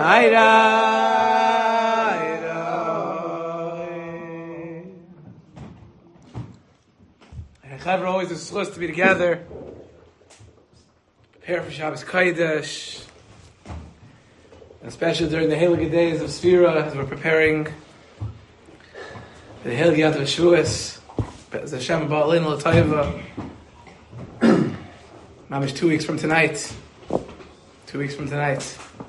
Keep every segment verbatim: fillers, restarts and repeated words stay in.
Chavra always is supposed to be together. Prepare for Shabbos Kodesh. Especially during the Heilige days of Sfira, as we're preparing for the Heilige Yom Tov Shavuos. Be'ez Hashem Ba'aleinu L'Taiva. Mamish two weeks from tonight. Two weeks from tonight.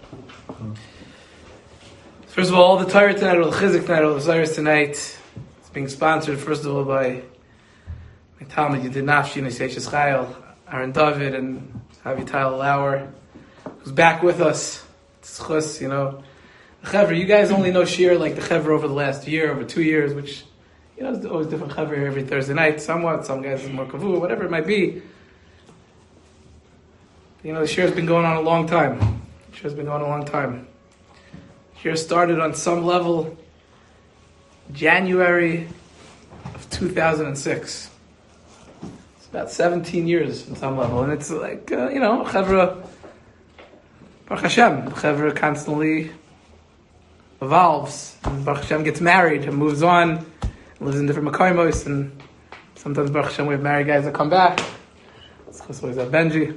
First of all, all the Torah tonight, all the Chizik tonight, all the Zayers tonight. It's being sponsored, first of all, by my Talmud Yedid Nafshi, Niseish Chayil, Aaron David, and Avital Lauer, who's back with us. It's chus, you know. The Chevra, you guys only know Shir like the Chevra over the last year, over two years, which, you know, there's always different Chevra here every Thursday night, somewhat. Some guys are more kavu, whatever it might be. You know, the Shir has been going on a long time. The Shir has been going on a long time. Shir started on some level January of two thousand six. It's about seventeen years on some level. And it's like, uh, you know, Chevra, Baruch Hashem, Chevra constantly evolves. And Baruch Hashem gets married and moves on, lives in different Makayimos, and sometimes Baruch Hashem we have married guys that come back. It's always that Benji.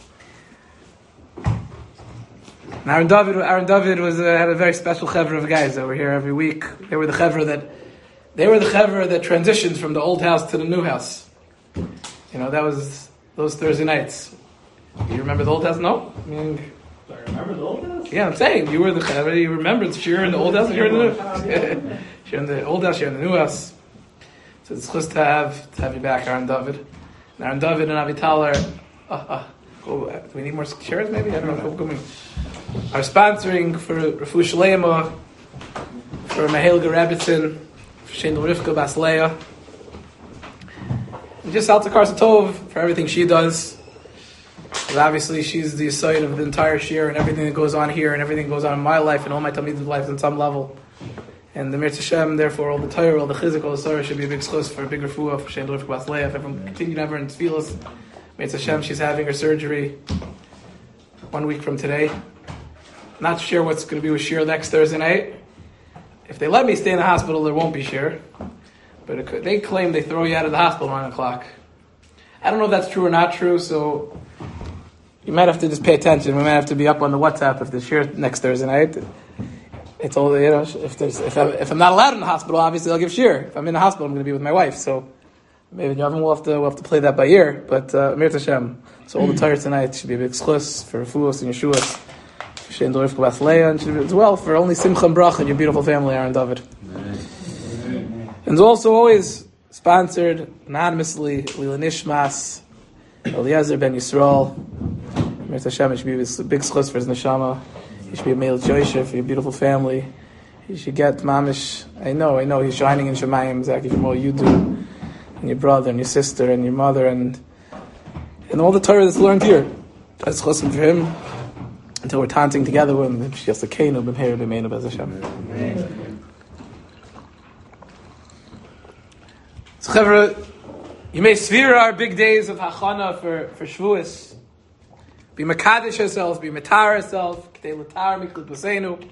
And Aaron David, Aaron David was uh, had a very special chevra of guys that were here every week. They were the chevra that, they were the chevra that transitioned from the old house to the new house. You know, that was those Thursday nights. You remember the old house? No, I mean, Do I remember the old house? Yeah, I'm saying you were the chevra. You remembered you're in the old house, you're in the new house. You're in the old house, you're in the new house. So it's just to have to have you back, Aaron David. And Aaron David and Avital are. Uh, uh, oh, do we need more chairs? Maybe I don't know. Go, go, are sponsoring for Refu Shleima, for Mahelga Rabbitzin, for Shein Rivka Bas Leah, and just Alta Karsatov for everything she does. Because obviously she's the site of the entire shir and everything that goes on here and everything that goes on in my life and all my Talmid's life on some level. And the Mirz Hashem, therefore, all the Torah, all the Chizik, all the Sarah should be a big schus for a big refuah for Shein Rivka Bas Leah. If everyone continue to have her in Tfilas, Mirz Hashem, she's having her surgery one week from today. Not sure what's going to be with Shir next Thursday night. If they let me stay in the hospital, there won't be Shir. But it could, they claim they throw you out of the hospital at nine o'clock. I don't know if that's true or not true, so you might have to just pay attention. We might have to be up on the WhatsApp if there's Shir next Thursday night. It's all, you know, if there's if I'm, if I'm not allowed in the hospital, obviously I'll give Shir. If I'm in the hospital, I'm going to be with my wife. So maybe Yavin will have to we'll have to play that by ear. But uh, Mirz Hashem. So all the Torah tonight should be a big schus for Refuos and Yeshuas. Shein Rivka Bas Leah, and as well for only Simcha and Bracha and your beautiful family, Aaron David. Amen. And it's also always sponsored anonymously, Lila Nishmas, Eliezer Ben Yisrael. Mirz Hashem, it should be a big schus for his neshama. He should be a male Joisha for your beautiful family. He should get mamish. I know, I know, he's shining in Shemayim exactly from all you do, and your brother and your sister and your mother and and all the Torah that's learned here. That's chusim for him. Until we're taunting together with him, just a kenu b'meir b'meinu b'ez Hashem. So, Chevra, you may Sfira our big days of Hachana for for Shavuos. Be makadesh yourself, be matar yourself, k'tei l'tar miklut b'seinu.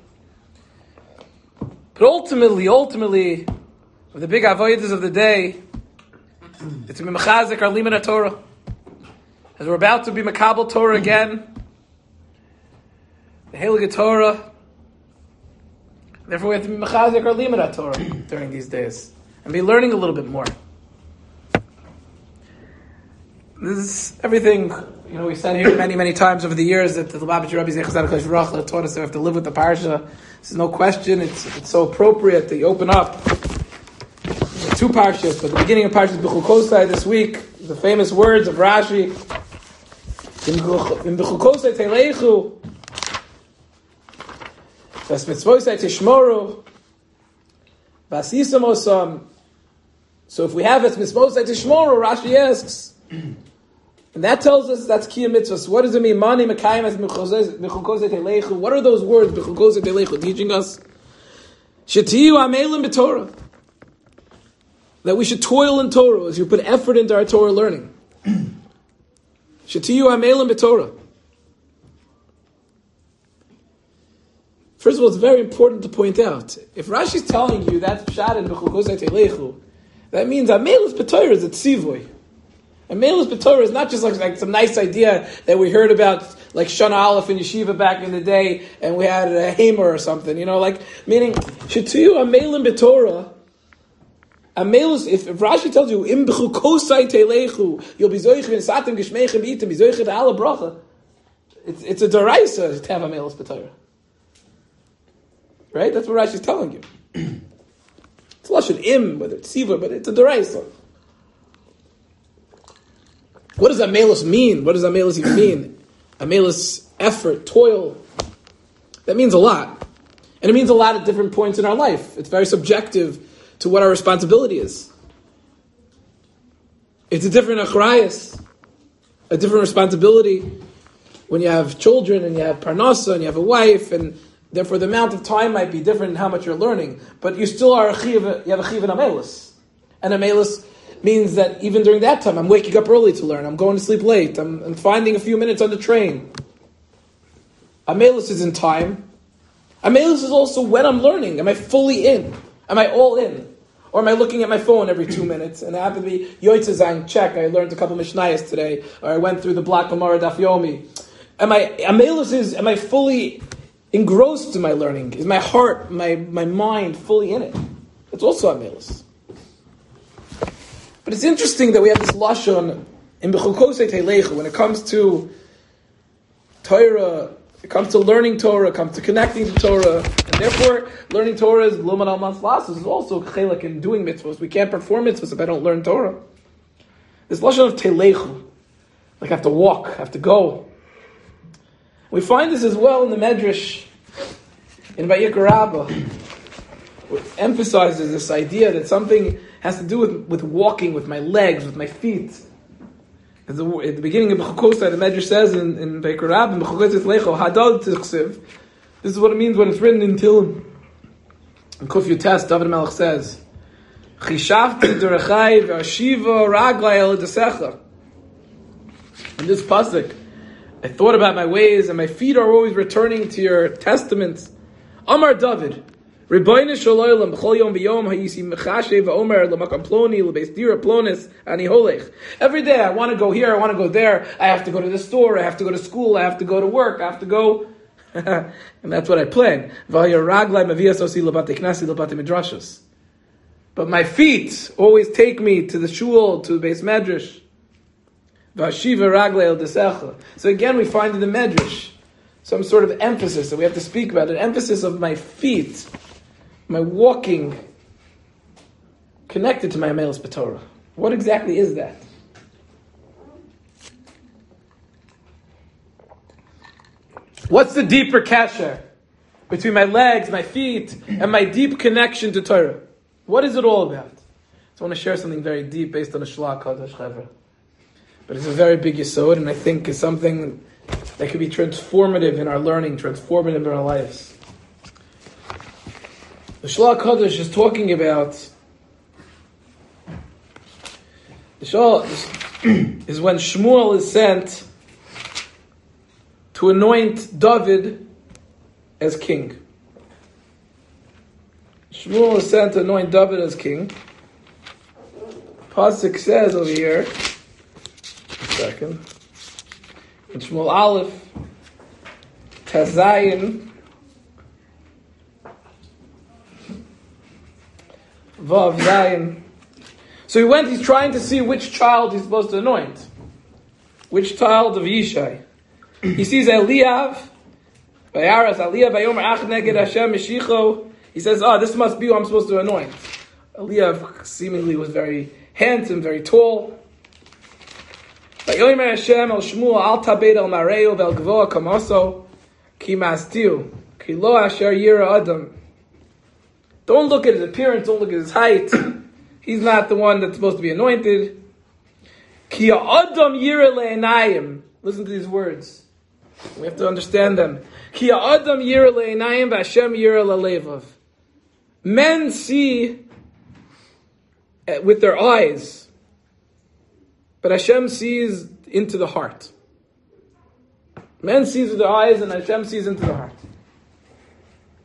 But ultimately, ultimately, of the big avodas of the day, it's to be mechazik our limud Torah. As we're about to be makabel Torah again. The Heilige Torah. Therefore, we have to be mechazik our limud Torah during these days and be learning a little bit more. This is everything. You know, we said here many, many times over the years that the Lubavitcher Rabbi Zechariah Zadokian taught us that we have to live with the parsha. There's no question. It's it's so appropriate that you open up two parshas. But the beginning of Parshas Bechukosai this week, the famous words of Rashi. In Bechukosai Teilechu. Das mitzvosai tishmoru, vasisam osam. So if we have it mitzvosai tishmoru, Rashi asks, and that tells us that's kiyum mitzvahs. What does it mean? Mani mekayim as b'chukosei teilechu. What are those words b'chukosei teilechu teaching us? Shetiyu amelim b'Torah. That we should toil in Torah, as you put effort into our Torah learning. Shetiyu amelim b'Torah. First of all, it's very important to point out, if Rashi is telling you that's Pshat in B'chukosei Teilechu, that means Amelus B'Torah is a tzivoy. Amelus B'Torah is not just like, like some nice idea that we heard about, like Shana Aleph in Yeshiva back in the day, and we had a Hamer or something, you know, like, meaning, Shituyu Amelim B'Torah, Amelus, if, if Rashi tells you, Im B'chukosei Teilechu, you'll be zoich v'nisatim geshmeichem b'itim, be zoich v'ala bracha, it's, it's a deraisa to have Amelus B'Torah. Right? That's what Rashi is telling you. It's lashon im, whether it's siva, but it's a deraisa. What does amelus mean? What does amelus even mean? Amelus, effort, toil. That means a lot. And it means a lot at different points in our life. It's very subjective to what our responsibility is. It's a different achrayas, a different responsibility when you have children and you have parnasa and you have a wife, and therefore the amount of time might be different in how much you're learning, but you still are a chiv, you have a chiv and amelus. And amelus means that even during that time, I'm waking up early to learn, I'm going to sleep late, I'm, I'm finding a few minutes on the train. Amelus is in time. Amelus is also when I'm learning. Am I fully in? Am I all in? Or am I looking at my phone every two minutes? And I happen to be Yoitze Zayin, check, I learned a couple of Mishnayos today, or I went through the block Gemara Daf Yomi. Am I, amelus is, am I fully engrossed in my learning? Is my heart, my, my mind fully in it? It's also amelus. But it's interesting that we have this lashon in B'chukosei Teilechu when it comes to Torah, it comes to learning Torah, it comes to connecting to Torah, and therefore learning Torah is Luman al Maslasus is also chelek in doing mitzvahs. We can't perform mitzvahs if I don't learn Torah. This lashon of Teilechu, like I have to walk, I have to go. We find this as well in the Medrash in Vayikra Rabbah, which emphasizes this idea that something has to do with, with walking, with my legs, with my feet. At the, at the beginning of B'chukosei, the Medrash says in, in Vayikra Rabbah, B'chukosei Teilechu, Hadal Tichsiv. This is what it means when it's written in Tehillim. In Kuf Yutes, David Melech says, Chishavti derechai v'ashiva raglai el desecha. In this pasuk, I thought about my ways, and my feet are always returning to your testaments. Amar David, Rebbeinu Shalom, b'chol yom v'yom hayisi mechashe v'omer l'makam ploni l'beis dira plonis ani holech. Every day I want to go here, I want to go there. I have to go to the store, I have to go to school, I have to go to work, I have to go, and that's what I plan. V'hayar raglai maviyas osi l'bate knasi l'bate midrashos. But my feet always take me to the shul, to the Beis Medrash. Vashiva raglei el desecha. So again, we find in the Medrash some sort of emphasis that we have to speak about, an emphasis of my feet, my walking, connected to my amelus b'Torah. What exactly is that? What's the deeper kasher between my legs, my feet, and my deep connection to Torah? What is it all about? So I want to share something very deep based on the Shlach Kadosh Chevra. But it's a very big yesod, and I think is something that could be transformative in our learning, transformative in our lives. The Shlach Kadosh is talking about the Shlach is when Shmuel is sent to anoint David as king. Shmuel is sent to anoint David as king. Pasuk says over here, second. In Shmuel Aleph, Tazayin, Vav Zayin. So he went, he's trying to see which child he's supposed to anoint. Which child of Yishai. He sees Eliav, Vayaras Eliav, Vayomer Ach Neged Hashem Meshicho. He says, oh, this must be who I'm supposed to anoint. Eliav seemingly was very handsome, very tall. Vayomer Hashem El Shmuel Al Tabed El Mareo Vel Gvoa Kamaso Ki Mastiu Ki Lo Asher Yira Adam. Don't look at his appearance, don't look at his height. He's not the one that's supposed to be anointed. Ki Adam Yira Le'enayim. Listen to these words. We have to understand them. Ki Adam Yira Le'enayim V'Hashem Yira Le'levav. Men see with their eyes, but Hashem sees into the heart. Men sees with their eyes, and Hashem sees into the heart.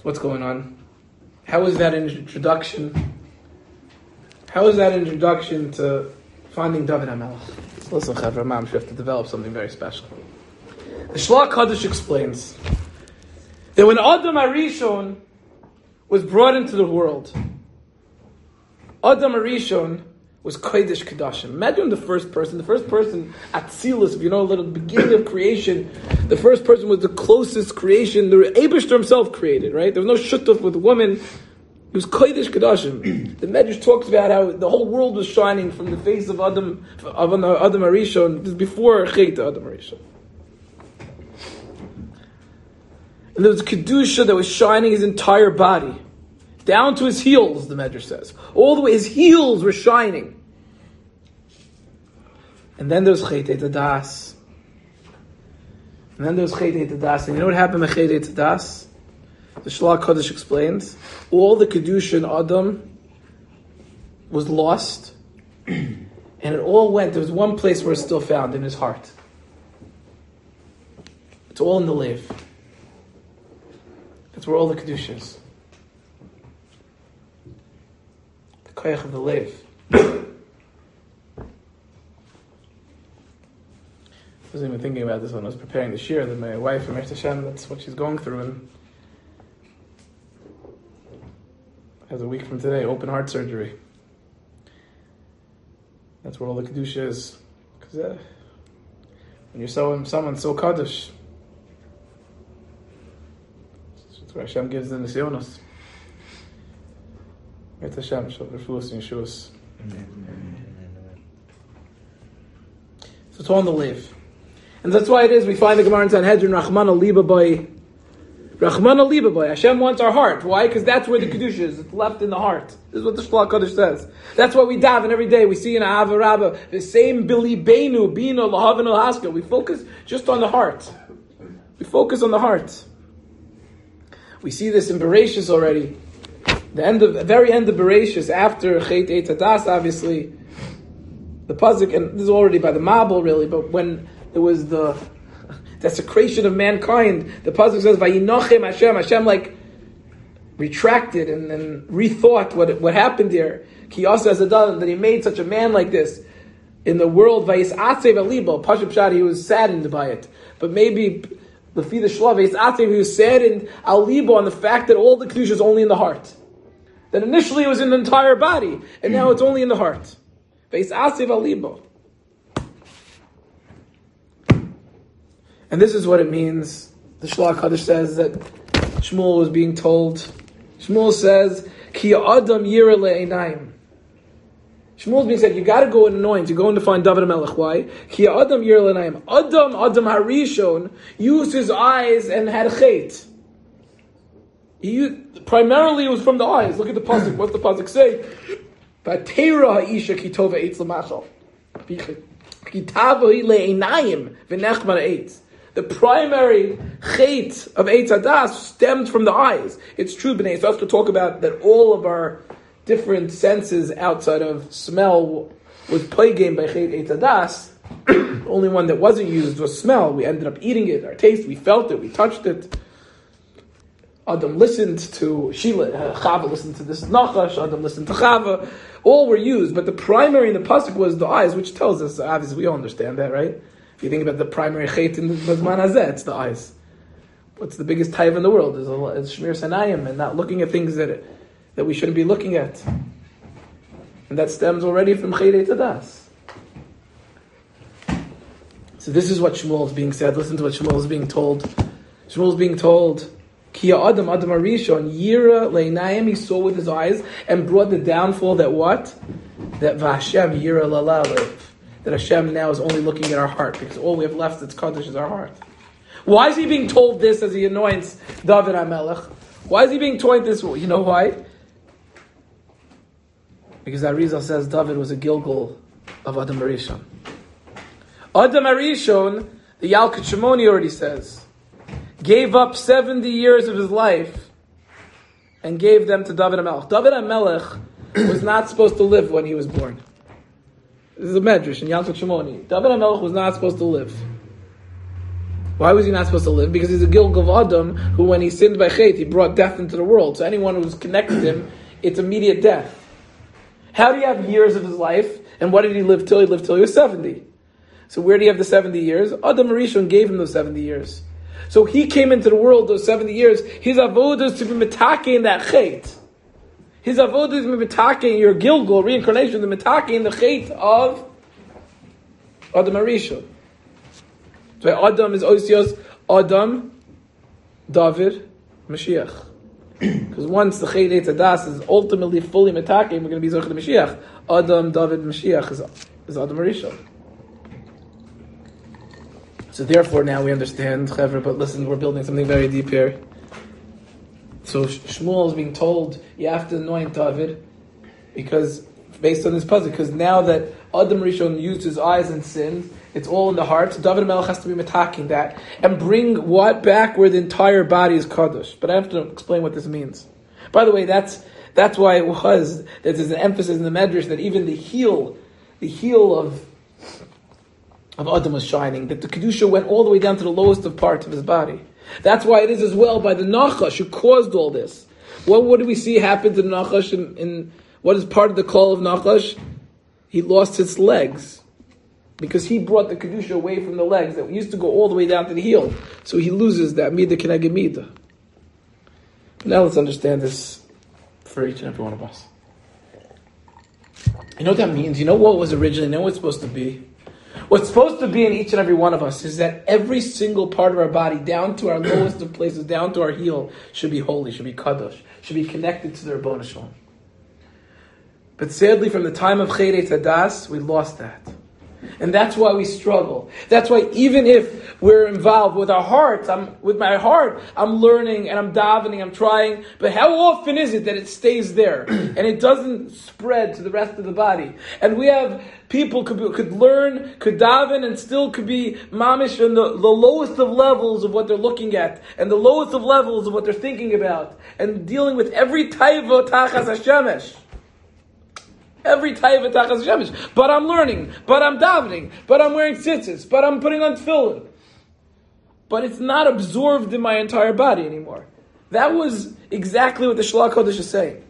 what's going on? How is that an introduction? How is that an introduction to finding David HaMelech? Listen, Chavra Mam, we have to develop something very special. The Shlach Kaddish explains that when Adam HaRishon was brought into the world, Adam HaRishon was Kodesh Kedashim. Imagine the first person, the first person, Atzilus, if you know a little beginning of creation, the first person was the closest creation the Eibishter himself created, right? There was no shutuf with a woman. It was Kodesh Kedashim. The Medrash talks about how the whole world was shining from the face of Adam, of Adam HaRishon. This is before Chet Adam HaRishon. And there was Kedusha that was shining his entire body. Down to his heels, the Medrash says. All the way, his heels were shining. And then there was Chet Etadas. And then there was Chet Etadas. And you know what happened with Chet Etadas? The Shlach Kodesh explains. All the Kedusha in Adam was lost. And it all went. There was one place where it's still found, in his heart. It's all in the Lev. That's where all the Kedusha is. Koyach of the Lev. I wasn't even thinking about this when I was preparing the shir, that my wife, Amir Hashem, that's what she's going through, and has a week from today, open heart surgery. That's where all the Kedusha is. Because uh, when you're so, someone so Kaddish, that's where Hashem gives the Nisyonos. It's Hashem, Shabbat and Yeshuas. So it's all in the Lev. And that's why it is, we find the Gemara in Sanhedrin, Rachman al-Liba boy. Rachman al-Liba boy. Hashem wants our heart. Why? Because that's where the Kedusha is. It's left in the heart. This is what the Shlach Kaddish says. That's why we daven every day. We see in Ahava Rabbah, the same Bili Beinu, Bina, Lahavin al-Haskell. We focus just on the heart. We focus on the heart. We see this in Bereshis already. The end of the very end of Bereshis, after Chet Etadas, obviously, the pasuk, and this is already by the Mabul, really, but when there was the desecration of mankind, the pasuk says, "Vayinochem Hashem." Hashem like retracted and then rethought what what happened here. Ki also that he made such a man like this in the world. Vayisatzev alibo. Pashup Shad, he was saddened by it, but maybe the Lefi the Shlav Vayisatzev, he was saddened alibo on the fact that all the kedusha is only in the heart. That initially it was in the entire body, and now it's only in the heart. And this is what it means. The Shlach Kaddish says that Shmuel was being told. Shmuel says, "Ki Adam yira le'einayim." Shmuel's being said, you got to go and anoint. You're going to find David HaMelech. Why? Ki Adam yira le'einayim. Adam, Adam HaRishon, used his eyes and had chet. He used, primarily it was from the eyes. Look at the pasuk. What's the pasuk say? Vatera ha'isha kitova eitz l'machal. Kitava hi le'einayim v'nechman eitz. The primary chet of Eitz Hadas stemmed from the eyes. It's true, B'nai Yisrael, to talk about that all of our different senses outside of smell was plagued by chet Eitz Hadas. The only one that wasn't used was smell. We ended up eating it, our taste, we felt it, we touched it. Adam listened to Sheila, uh, Chava listened to this Nachash, Adam listened to Chava. All were used, but the primary in the pasuk was the eyes, which tells us, obviously we all understand that, right? If you think about the primary chet in the Bazman Hazeh, it's the eyes. What's the biggest taiva in the world? It's Shmir Sanayim, and not looking at things that that we shouldn't be looking at. And that stems already from Chet Eitz Hadas. So this is what Shmuel is being said. Listen to what Shmuel is being told. Shmuel is being told, Ki Adam, Adam HaRishon, Yira Le'inayim, he saw with his eyes and brought the downfall that what? That V'Hashem Yira La'Lev. That Hashem now is only looking at our heart, because all we have left that's Kaddish is our heart. Why is he being told this as he anoints David HaMelech? Why is he being told this? You know why? Because Arizal says David was a Gilgal of Adam HaRishon. Adam HaRishon, the Yalkut Shimoni already says, gave up seventy years of his life and gave them to David HaMelech. David HaMelech was not supposed to live when he was born. This is a medrash in Yalkut Shimoni. David HaMelech was not supposed to live. Why was he not supposed to live? Because he's a Gilgal of Adam, who when he sinned by Chet, he brought death into the world. So anyone who's connected to him, it's immediate death. How do you have years of his life? And what did he live till? He lived till he was seventy. So where do you have the seventy years? Adam Rishon gave him those seventy years. So he came into the world those seventy years. His avodah is to be mitake in that Chet. His avodah is to be mitake in your Gilgal, reincarnation, the mitake in the Chet of Adam Rishon. So Adam is Osios, Adam, David, Mashiach. Because once the Chet Eitz Hadas is ultimately fully metakim, we're going to be Zoch the Mashiach. Adam, David, Mashiach is, is Adam Rishon. So therefore now we understand, Chevra, but listen, we're building something very deep here. So Shmuel is being told, you have to anoint David, because, based on this puzzle, because now that Adam Rishon used his eyes and sinned, it's all in the heart. So David Melech has to be metaking that and bring what back where the entire body is kadosh. But I have to explain what this means. By the way, that's that's why it was that there's an emphasis in the Medrash that even the heel, the heel of of Adam was shining. That the kedusha went all the way down to the lowest of parts of his body. That's why it is as well by the Nachash who caused all this. What what do we see happen to the Nachash in, in what is part of the call of Nachash? He lost his legs. Because he brought the Kedusha away from the legs that used to go all the way down to the heel. So he loses that Midah Keneged Midah. Now let's understand this for each and every one of us. You know what that means? You know what was originally, you know what it's supposed to be? What's supposed to be in each and every one of us is that every single part of our body, down to our lowest of places, down to our heel, should be holy, should be kadosh, should be connected to the Rabboni Shalom. But sadly, from the time of Chet Eitz Hadas, we lost that. And that's why we struggle. That's why even if we're involved with our hearts, I'm with my heart, I'm learning and I'm davening, I'm trying. But how often is it that it stays there and it doesn't spread to the rest of the body? And we have people could be, could learn, could daven, and still could be mamish in the, the lowest of levels of what they're looking at and the lowest of levels of what they're thinking about and dealing with every taiva tachas hashemesh. Every taiva tachas shemesh. But I'm learning, but I'm davening, but I'm wearing tzitzis, but I'm putting on tefillin. But it's not absorbed in my entire body anymore. That was exactly what the Shlach Kodesh is saying.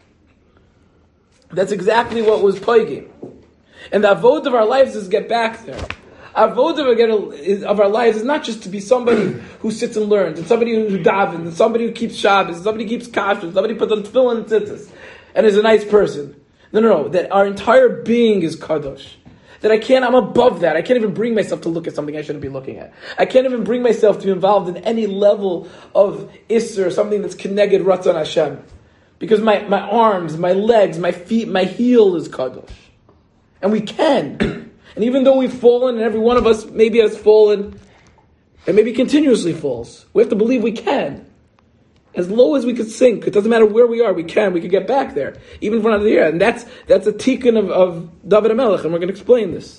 That's exactly what was plaguing. And the avod of our lives is to get back there. Avod of our lives is not just to be somebody who sits and learns, and somebody who davens, and somebody who keeps Shabbos, and somebody who keeps kashrus, somebody who puts on tefillin and tzitzis, and is a nice person. No, no, no. That our entire being is kadosh. That I can't, I'm above that. I can't even bring myself to look at something I shouldn't be looking at. I can't even bring myself to be involved in any level of isser, something that's keneged ratzon Hashem. Because my, my arms, my legs, my feet, my heel is kadosh. And we can. And even though we've fallen, and every one of us maybe has fallen, and maybe continuously falls, we have to believe we can. As low as we could sink, it doesn't matter where we are, we can, we can get back there. Even if we're not there. And that's that's a tikkun of, of David HaMelech, and we're going to explain this.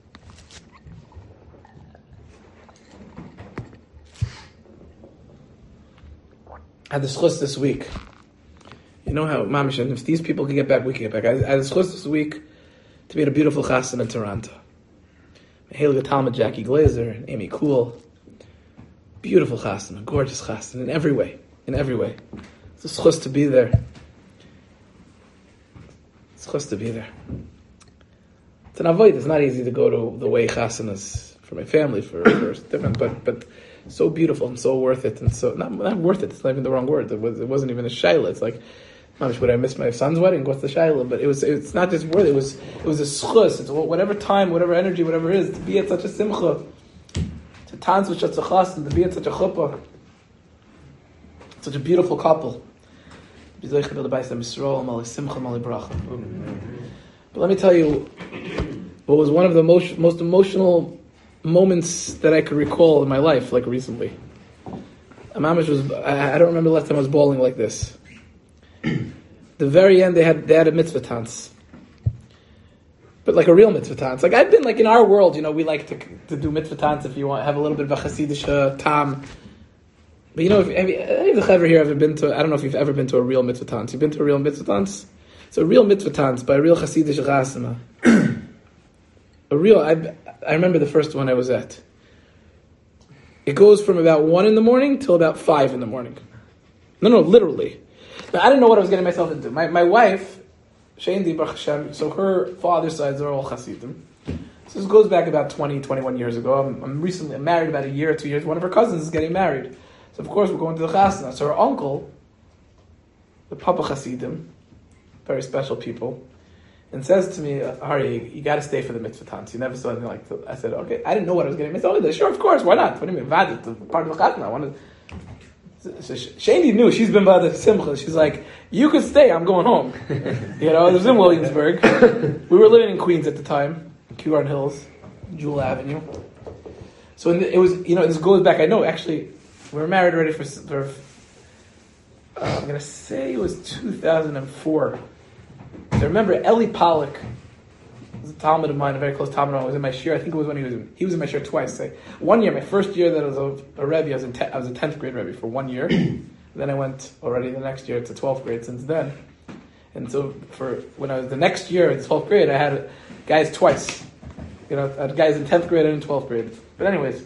I had the schus this week. You know how, Mamish, if these people can get back, we can get back. I had the schus this week to be at a beautiful chassan in Toronto. Hail Talmud, Jackie Glazer, and Amy Cool. Beautiful chassan, a gorgeous chassan in every way. In every way. It's a schus to be there. It's a schus to be there. It's an avoid. It's not easy to go to the way chassan is for my family, for, for different, but but so beautiful and so worth it, and so not not worth it. It's not even the wrong word. It was it wasn't even a shaila. It's like, mamish, would I miss my son's wedding? What's the shaila? But it was it's not just worth it. It was it was a schus. It's whatever time, whatever energy, whatever it is to be at such a simcha, to dance with such a chassan, to be at such a chuppah. Such a beautiful couple. But let me tell you what was one of the most, most emotional moments that I could recall in my life, like recently. Amamish was, I don't remember the last time I was bawling like this. The very end, they had they had a mitzvah dance. But like a real mitzvah dance. Like I've been like in our world, you know, we like to to do mitzvah dance if you want, have a little bit of a chassidish uh, tam. But you know, if have you, any of the chaver here ever been to? I don't know if you've ever been to a real mitzvah dance. You've been to a real mitzvah dance? It's a real mitzvah dance by a real chassidish chasana. A real. I I remember the first one I was at. It goes from about one in the morning till about five in the morning. No, no, literally. Now, I didn't know what I was getting myself into. My my wife, Shendi Baruch Hashem, so her father's sides are all Hasidim. So this goes back about twenty, twenty-one years ago. I'm, I'm recently I'm married about a year or two years. One of her cousins is getting married. So of course we're going to the chasna. So her uncle, the Papa Hasidim, very special people, and says to me, Ari, you, you got to stay for the mitzvah tans. You never saw anything like that. I said, okay. I didn't know what I was getting myself into. Sure, of course, why not? What do you mean? Vadit, the part of the chasna. I wanted. So Shani knew, she's been by the simcha. She's like, you could stay, I'm going home. You know, it was in Williamsburg. We were living in Queens at the time, in Kewarn Hills, Jewel Avenue. So in the, it was, you know, this goes back, I know, actually, we were married already for, for uh, I'm going to say it was two thousand four. So I remember Eli Pollack, was a Talmud of mine, a very close Talmud of mine, was in my shir. I think it was when he was in, he was in my shir twice. Say, one year, my first year that I was a, a Rebbe, I was, in te- I was a tenth grade Rebbe for one year. Then I went already the next year to twelfth grade since then. And so for when I was the next year in twelfth grade, I had guys twice. You know, I had guys in tenth grade and in twelfth grade. But anyways,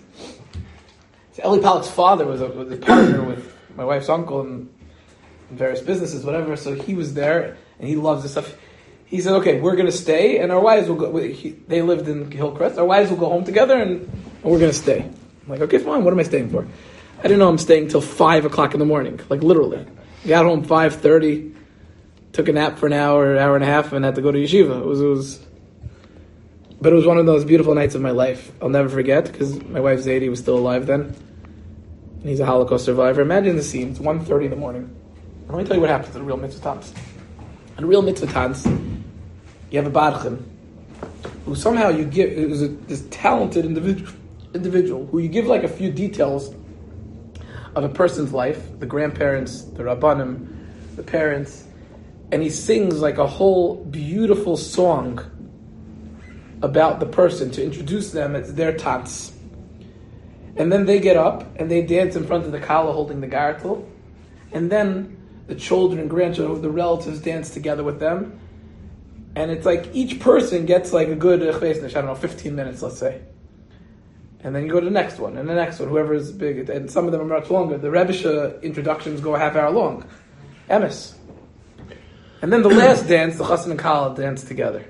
so Eli Pollack's father was a, was a partner with my wife's uncle in, in various businesses, whatever. So he was there and he loves this stuff. He said, okay, we're going to stay, and our wives will go. He, they lived in Hillcrest. Our wives will go home together, and, and we're going to stay. I'm like, okay, fine. What am I staying for? I didn't know I'm staying till five o'clock in the morning, like literally. Got home five thirty, took a nap for an hour, hour and a half, and had to go to yeshiva. It was, it was, but it was one of those beautiful nights of my life. I'll never forget, because my wife Zadie was still alive then, and he's a Holocaust survivor. Imagine the scene. It's one thirty in the morning. Let me tell you what happens at a real mitzvah tans. At a real mitzvah tans, you have a barchin who somehow you give is this talented individual, individual who you give like a few details of a person's life, the grandparents, the rabbanim, the parents, and he sings like a whole beautiful song about the person to introduce them as their tats. And then they get up and they dance in front of the kala holding the gartel, and then the children and grandchildren, the relatives dance together with them. And it's like each person gets like a good, I don't know, fifteen minutes, let's say. And then you go to the next one, and the next one, whoever is big. And some of them are much longer. The Rebbe introductions go a half hour long. Emes. And then the last dance, the Chassan and Kala dance together.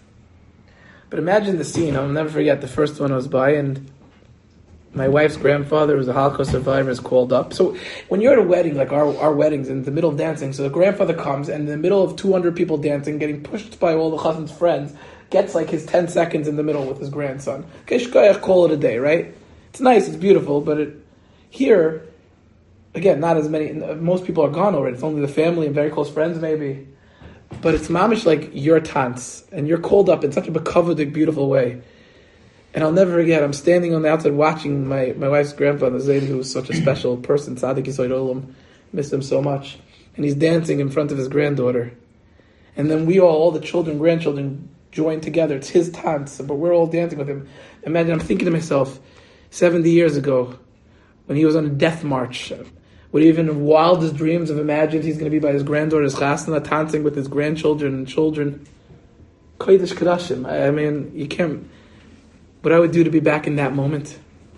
But imagine the scene. I'll never forget the first one I was by, and my wife's grandfather, who was a Holocaust survivor, is called up. So when you're at a wedding, like our, our weddings, in the middle of dancing, so the grandfather comes, and in the middle of two hundred people dancing, getting pushed by all the Chassan's friends, gets like his ten seconds in the middle with his grandson. Okay, shkoyach, call it a day, right? It's nice, it's beautiful, but it, here, again, not as many, most people are gone already. It's only the family and very close friends maybe. But it's mamish like your tants, and you're called up in such a bekavadik, beautiful way. And I'll never forget, I'm standing on the outside watching my, my wife's grandfather, Zayd, who was such a special person, Tzaddik Yisrael Olam, miss him so much. And he's dancing in front of his granddaughter. And then we all, all the children, grandchildren, join together. It's his tants, but we're all dancing with him. Imagine, I'm thinking to myself, seventy years ago, when he was on a death march, would even in wildest dreams have imagined he's going to be by his granddaughter's chasna, dancing with his grandchildren and children. Kodesh Kodashim. I, I mean, you can't... What I would do to be back in that moment.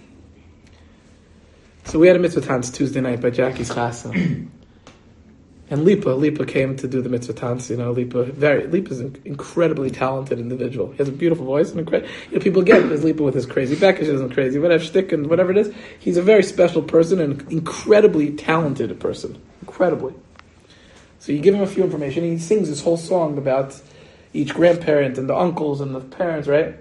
So we had a mitzvah tans Tuesday night by Jackie's chasna. And Lipa, Lipa came to do the mitzvah tans. You know, Lipa, very, Lipa's an incredibly talented individual. He has a beautiful voice, and incre- you know, people get his Lipa with his crazy Beckish isn't crazy, whatever shtick and whatever it is. He's a very special person and incredibly talented person, incredibly. So you give him a few information, and he sings this whole song about each grandparent and the uncles and the parents, right?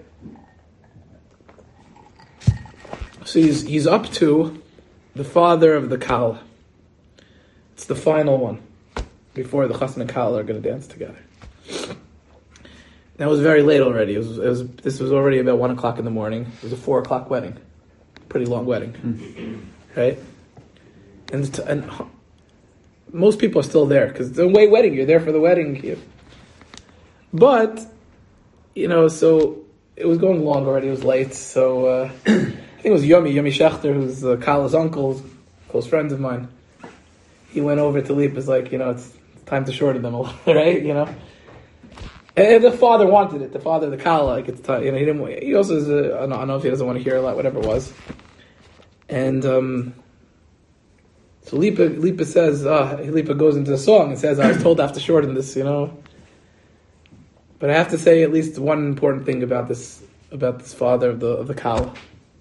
So he's he's up to the father of the Kal. It's the final one before the Chassan and Kal are going to dance together. That was very late already. It was, it was this was already about one o'clock in the morning. It was a four o'clock wedding, pretty long wedding, mm-hmm. right? And and most people are still there because it's a way wedding. You're there for the wedding, but you know, so it was going long already. It was late, so. Uh, I think it was Yomi, Yomi Schechter, who's uh, Kala's uncle, close friends of mine. He went over to Leap, was like, you know, it's, it's time to shorten them a little, right? You know, and the father wanted it. The father of the Kala, like it's time. You know, he didn't. He also is. A, I don't know if he doesn't want to hear a lot, whatever it was. And um, so Lipa, Lipa says, uh, Lipa goes into the song and says, I was told I have to shorten this, you know. But I have to say at least one important thing about this, about this father of the of the Kala.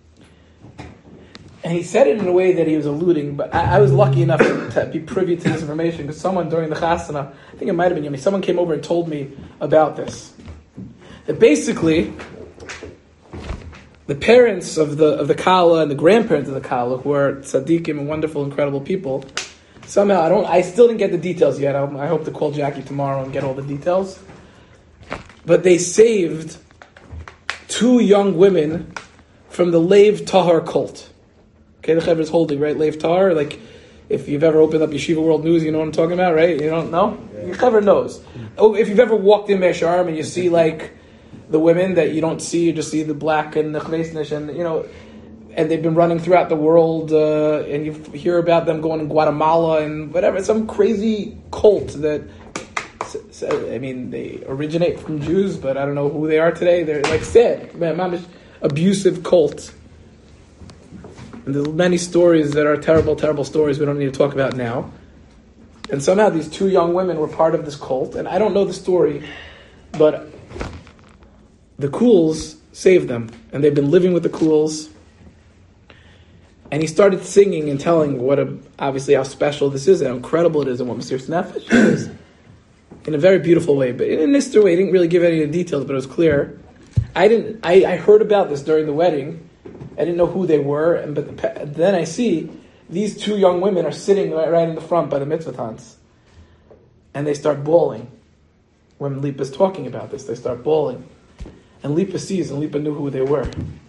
And he said it in a way that he was alluding, but I, I was lucky enough to, to be privy to this information because someone during the chasana, I think it might have been Yomi, someone came over and told me about this. That basically, the parents of the of the Kala and the grandparents of the Kala, who are tzaddikim and wonderful, incredible people, somehow I don't, I still didn't get the details yet. I, I hope to call Jackie tomorrow and get all the details. But they saved two young women from the Lev Tahar cult. Okay, the Chevra is holding, right? Lev Tahar, like, if you've ever opened up Yeshiva World News, you know what I'm talking about, right? You don't know? Yeah. Your Chevra knows. Oh, if you've ever walked in Meir Sharm and you see, like, the women that you don't see, you just see the black and the chvesnish, and, you know, and they've been running throughout the world, uh, and you hear about them going to Guatemala and whatever, some crazy cult that, I mean, they originate from Jews, but I don't know who they are today. They're, like, sad, man, abusive cult. And there's many stories that are terrible, terrible stories we don't need to talk about now. And somehow these two young women were part of this cult. And I don't know the story, but the Cools saved them. And they've been living with the Cools. And he started singing and telling what a, obviously how special this is, how incredible it is, and what Mesiras Nefesh is. In a very beautiful way. But in this way, he didn't really give any of the details, but it was clear. I didn't. I, I heard about this during the wedding. I didn't know who they were, and but the, then I see these two young women are sitting right, right in the front by the mitzvah tans, and they start bawling. When Lipa's talking about this, they start bawling, and Lipa sees, and Lipa knew who they were.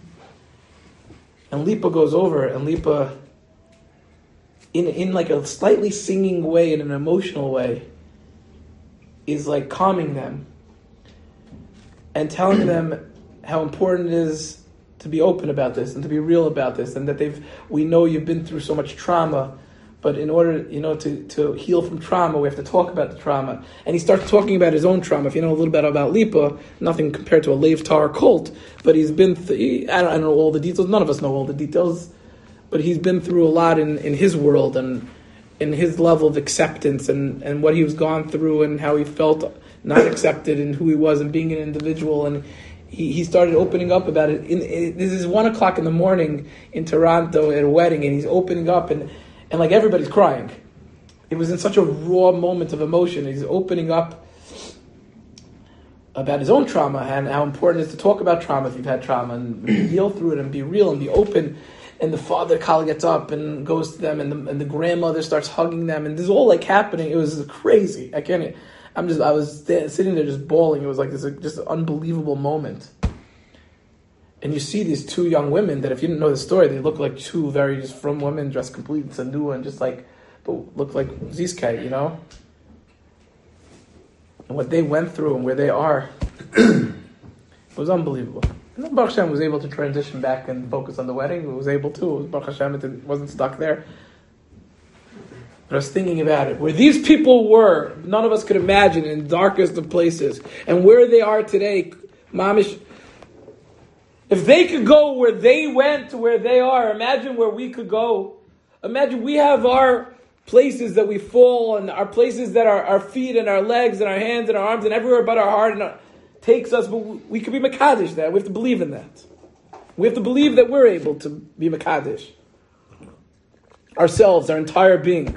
And Lipa goes over, and Lipa, in in like a slightly singing way, in an emotional way, is like calming them and telling them how important it is to be open about this and to be real about this, and that they've, we know you've been through so much trauma, but in order, you know, to, to heal from trauma, we have to talk about the trauma. And he starts talking about his own trauma. If you know a little bit about Lipa, nothing compared to a Lev Tahar cult, but he's been, th- I, don't, I don't know all the details, none of us know all the details, but he's been through a lot in, in his world and in his level of acceptance and, and what he was gone through and how he felt not accepted and who he was and being an individual. And He, he started opening up about it. In, in, this is one o'clock in the morning in Toronto at a wedding, and he's opening up, and, and like everybody's crying. It was in such a raw moment of emotion. He's opening up about his own trauma and how important it is to talk about trauma if you've had trauma and heal through it and be real and be open. And the father, Kala, gets up and goes to them, and the, and the grandmother starts hugging them, and this is all like happening. It was crazy. I can't. I'm just. I was sitting there just bawling. It was like this, just an unbelievable moment. And you see these two young women that, if you didn't know the story, they look like two very just frum women dressed complete in sandua and just like, but look like Zizkai, you know. And what they went through and where they are, it was unbelievable. And then Baruch Hashem was able to transition back and focus on the wedding. It was able to. Baruch Hashem, it wasn't stuck there. But I was thinking about it. Where these people were, none of us could imagine, in the darkest of places. And where they are today, Mamish, if they could go where they went to where they are, imagine where we could go. Imagine we have our places that we fall, and our places that our, our feet and our legs and our hands and our arms and everywhere but our heart and our, takes us, but we could be Makadish that. We have to believe in that. We have to believe that we're able to be Makadish. Ourselves, our entire being.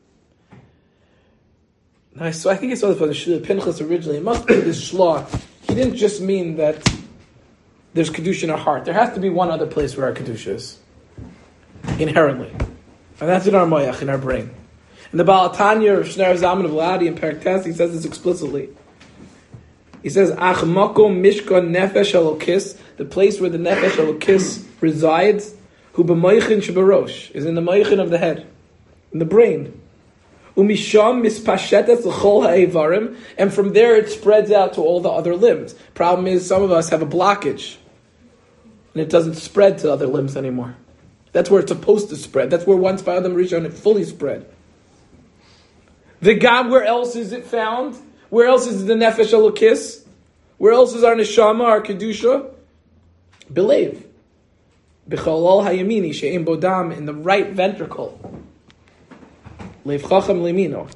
I, so I think I saw this by the Shul Pinchas originally. It must be this shlah. He didn't just mean that there's Kedusha in our heart. There has to be one other place where our Kedusha is. Inherently. And that's in our moyach, in our brain. In the Baal Tanya of Shner Zaman of Vladi in Perek Tes, he says this explicitly. He says, Ach makom mishkan nefesh elokis, the place where the nefesh elokis resides, hu b'moichin shebarosh, is in the moichin of the head, in the brain. Umisham mispashetes l'chol ha'evarim, and from there it spreads out to all the other limbs. Problem is, some of us have a blockage, and it doesn't spread to other limbs anymore. That's where it's supposed to spread. That's where once by Adam Rishon it fully spread. The God, where else is it found? Where else is the nefesh elokis? Where else is our neshama, our kedusha? Believe. B'cholol hayamini she'im bodam, in the right ventricle. Lev chacham limino.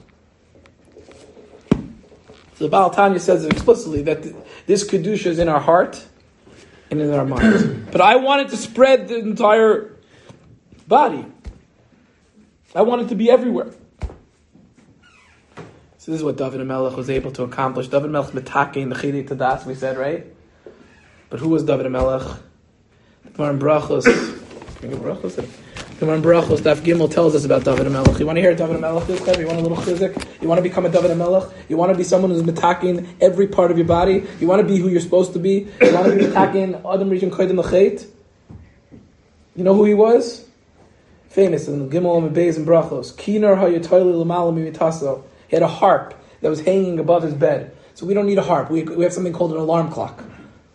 So the Baal Tanya says explicitly that this kedusha is in our heart and in our mind. But I want it to spread the entire body. I want it to be everywhere. So this is what David HaMelech was able to accomplish. David HaMelech metakein the chidei tadas, we said, right? But who was David HaMelech? The Gemara in Brachos. Can I get Brachos? The Gemara in Brachos, Daf Gimel tells us about David HaMelech. You want to hear David HaMelech this time? You want a little chizik? You want to become a David HaMelech? You want to be someone who's metakein every part of your body? You want to be who you're supposed to be? You want to be metakein Adam Rishon Kodim L'Chet? You know who he was? Famous in Gimel and Beis and Brachos. Kinar ha'yatoili l'malam mimitaso. He had a harp that was hanging above his bed. So we don't need a harp. We, we have something called an alarm clock.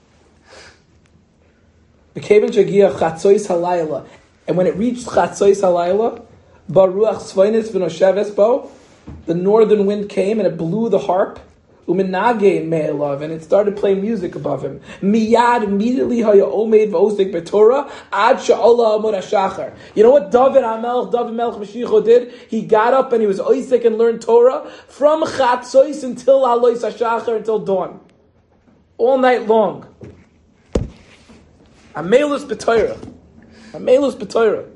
And when it reached Chatzois Halayla, Baruch Svainis v'nosheves bo, the northern wind came and it blew the harp, uminage me'elav, and it started playing music above him. Miyad, immediately haya omeid v'osik b'torah, ad she'olah amud hashachar. You know what David HaMelech, David Melech Mashiach did? He got up and he was oisik and learned Torah from Chatzois until Alois hashachar, until dawn. All night long. Amelus b'Torah. Amelus b'Torah.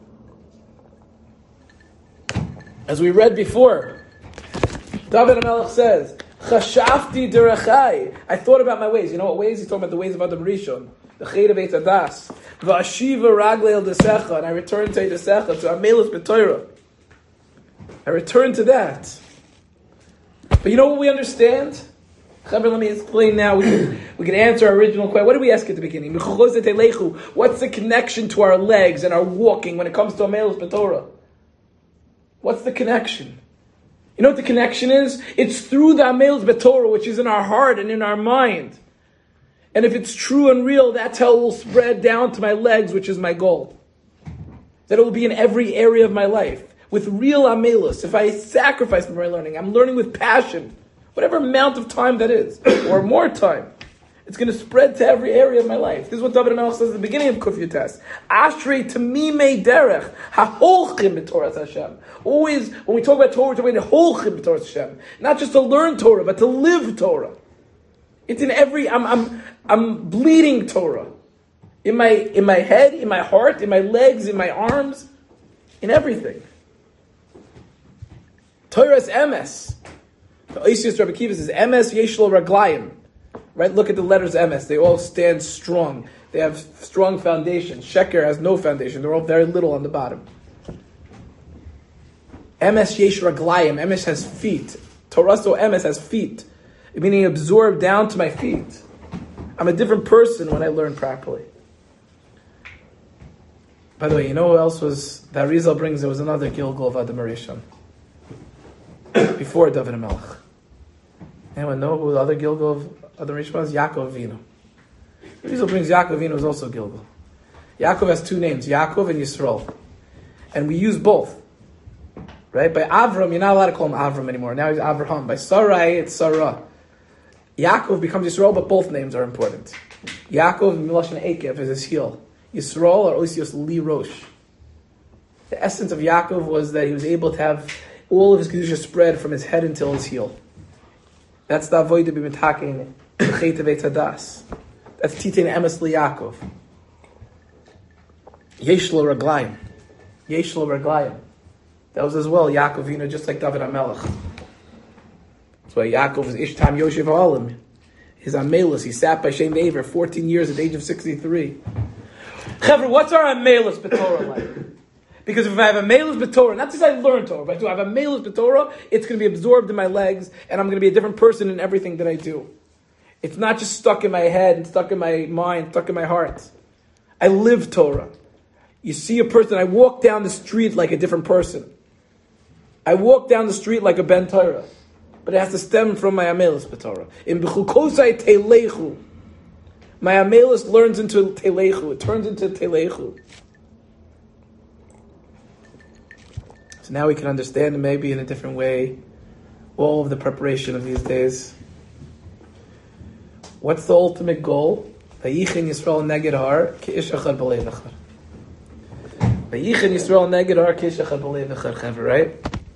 As we read before, David HaMelech says, Chashafti derechai. I thought about my ways. You know what ways? He's talking about the ways of Adam Rishon. The Ched of Eitz Adas. V'ashiva raglei el desecha. And I returned to desecha, to Amelus b'Torah. I returned to that. But you know what we understand? Chaver, let me explain now. We can, we can answer our original question. What did we ask at the beginning? What's the connection to our legs and our walking when it comes to Amelus b'Torah? What's the connection? You know what the connection is? It's through the Amelus b'Torah, which is in our heart and in our mind. And if it's true and real, that's how it will spread down to my legs, which is my goal. That it will be in every area of my life. With real Amelus. If I sacrifice for my learning, I'm learning with passion. Whatever amount of time that is. Or more time. It's going to spread to every area of my life. This is what David HaMelech says at the beginning of Kuf Yutes. Ashrei tamimei derech ha'holchim b'Torah Hashem. Always, when we talk about Torah, we're talking about holchim b'Torah Hashem. Not just to learn Torah, but to live Torah. It's in every, I'm, I'm, I'm bleeding Torah. In my, in my head, in my heart, in my legs, in my arms, in everything. Torah's emes. The Oisius Rabbi Kiva says, emes yeshlo raglayim. Right? Look at the letters M S. They all stand strong. They have strong foundation. Sheker has no foundation. They're all very little on the bottom. M S yesh raglayim. M S has feet. Toraso M S has feet. Meaning absorbed down to my feet. I'm a different person when I learn properly. By the way, you know who else was, that Rizal brings, there was another Gilgal of Adam Rishon. Before David HaMelech. Anyone know who the other Gilgal of Adam Rishon was? Yaakov Avinu. Rizal brings Yaakov Avinu is also Gilgal. Yaakov has two names, Yaakov and Yisrael. And we use both. Right? By Avram, you're not allowed to call him Avram anymore. Now he's Avraham. By Sarai, it's Sarah. Yaakov becomes Yisrael, but both names are important. Yaakov, Milashon Ekev, is his heel. Yisrael, or Osios Li Rosh. The essence of Yaakov was that he was able to have all of his Kedusha spread from his head until his heel. That's the avoid to be mitakein Chet of Eitz Hadas. That's Titain Emes Li Yaakov. Yeshlo Raglayim. Yeshlo Raglayim. That was as well Yaakov, you know, just like David HaMelech. That's why Yaakov was Ishtam Yoshev Ha'olim. His Amelus, he sat by Shem Aver fourteen years at the age of sixty-three. Chevra, what's our Amelus b'Torah like? Because if I have Amelus b'Torah, not just I learn Torah, but if I have Amelus b'Torah, it's going to be absorbed in my legs, and I'm going to be a different person in everything that I do. It's not just stuck in my head, and stuck in my mind, stuck in my heart. I live Torah. You see a person, I walk down the street like a different person. I walk down the street like a Ben Torah. But it has to stem from my Amelus b'Torah. In B'chukosai Teilechu. My Amelus learns into Teilechu. It turns into Teilechu. So now we can understand maybe in a different way all of the preparation of these days. What's the ultimate goal? Vayichin Yisrael neged har, ki ish echad b'lev echad. Vayichan Yisrael neged ar kishachad b'leiv echad chaver, right?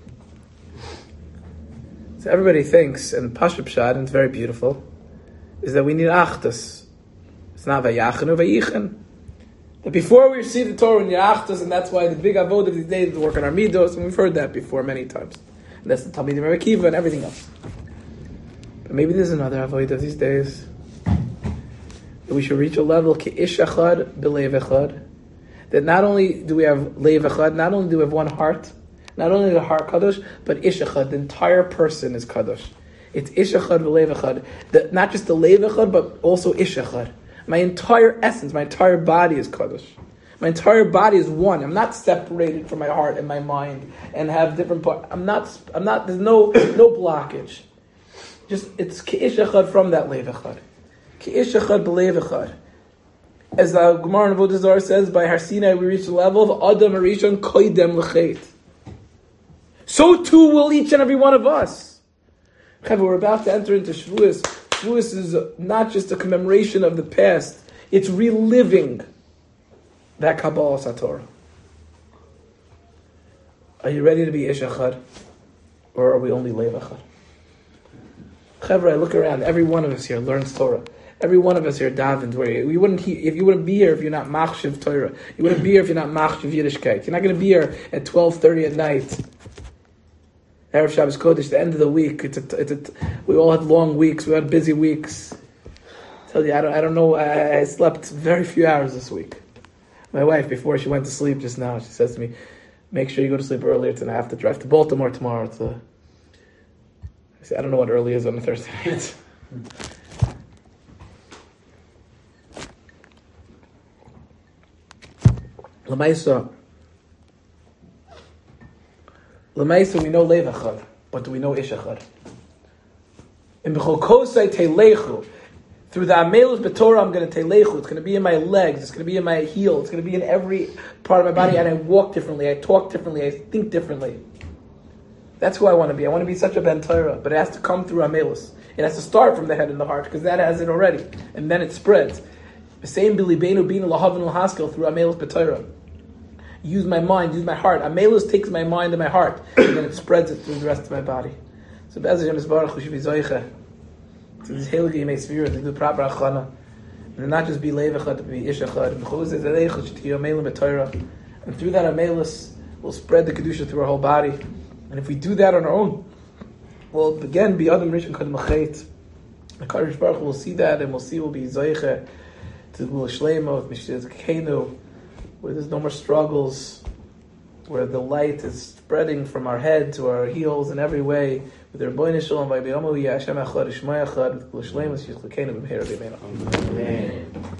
So everybody thinks, and Pashup Shad, and it's very beautiful, is that we need Achdus. It's not Vayachanu, Vayichan. That before we receive the Torah, we need Achdus, and that's why the big avod of these days is to work on our midos, and we've heard that before many times. And that's the Talmidim Rebbe Akiva and everything else. But maybe there's another avoid of these days. That we should reach a level, ki ish echad b'leiv echad. That not only do we have leiv echad, not only do we have one heart, not only the heart kadosh, but ish echad, the entire person is kadosh. It's ish echad b'leiv echad. The, not just the leiv echad, but also ish echad. My entire essence, my entire body is kadosh. My entire body is one. I'm not separated from my heart and my mind and have different parts. I'm not. I'm not. There's no no blockage. Just it's ki'ish echad from that leiv echad. Ki'ish echad b'leiv echad. As the Gemara in Avodah Zarah says, by Har Sinai we reach the level of Adam Arishon koidem l'chet. So too will each and every one of us. We're about to enter into Shavuos. Shavuos is not just a commemoration of the past; it's reliving that Kabbalah Satorah. Are you ready to be Ish Echad? Or are we only Leiv Echad? Chevra, I look around, every one of us here learns Torah. Every one of us here davens. Where you wouldn't, he, if you wouldn't be here if you're not Machshiv Torah. You wouldn't be here if you're not Machshiv Yiddishkeit. You're not going to be here at twelve thirty at night. Erev Shabbos Kodesh, the end of the week. It's a, it's a, we all had long weeks. We had busy weeks. I tell you, I don't, I don't know. I, I slept very few hours this week. My wife, before she went to sleep just now, she says to me, "Make sure you go to sleep earlier tonight. I have to drive to Baltimore tomorrow." To, I say, I don't know what early is on a Thursday night. L'maisa. L'maisa, we know Leiv Echad, but do we know Ish Echad? In B'chol Kosai Teilechu, through the Amelus B'Torah, I'm going to Teilechu. It's going to be in my legs. It's going to be in my heel. It's going to be in every part of my body. And I walk differently. I talk differently. I think differently. That's who I want to be. I want to be such a Ben Torah, but it has to come through Amelus. It has to start from the head and the heart, because that has it already, and then it spreads. The same Bilibenu Binu Lahavin Lahaskel through Amelus B'Torah. Use my mind, use my heart. Amelus takes my mind and my heart, and then it spreads it through the rest of my body. So Be'ez Hashem Yisbarach, we should be Zoiche to this Heilige Yemei Sefirah, to do the proper Achana, and not just be Leiv Echad, but be Ish Echad. And through that Amelus, we'll spread the Kedusha through our whole body. And if we do that on our own, we'll again be Adam Rishon Kad Machet. The Kadosh Baruch Hu will see that, and we'll see we'll be Zoiche to Gula Shleima, with Mishtiz Kenu, where there's no more struggles, where the light is spreading from our head to our heels in every way. With the Rebbeinu Shalom, by B'yomu Yah Hashem Echad, Ishmai Echad, with Gula Shleima, Shich Lekenu, B'mheira B'meinu. Amen.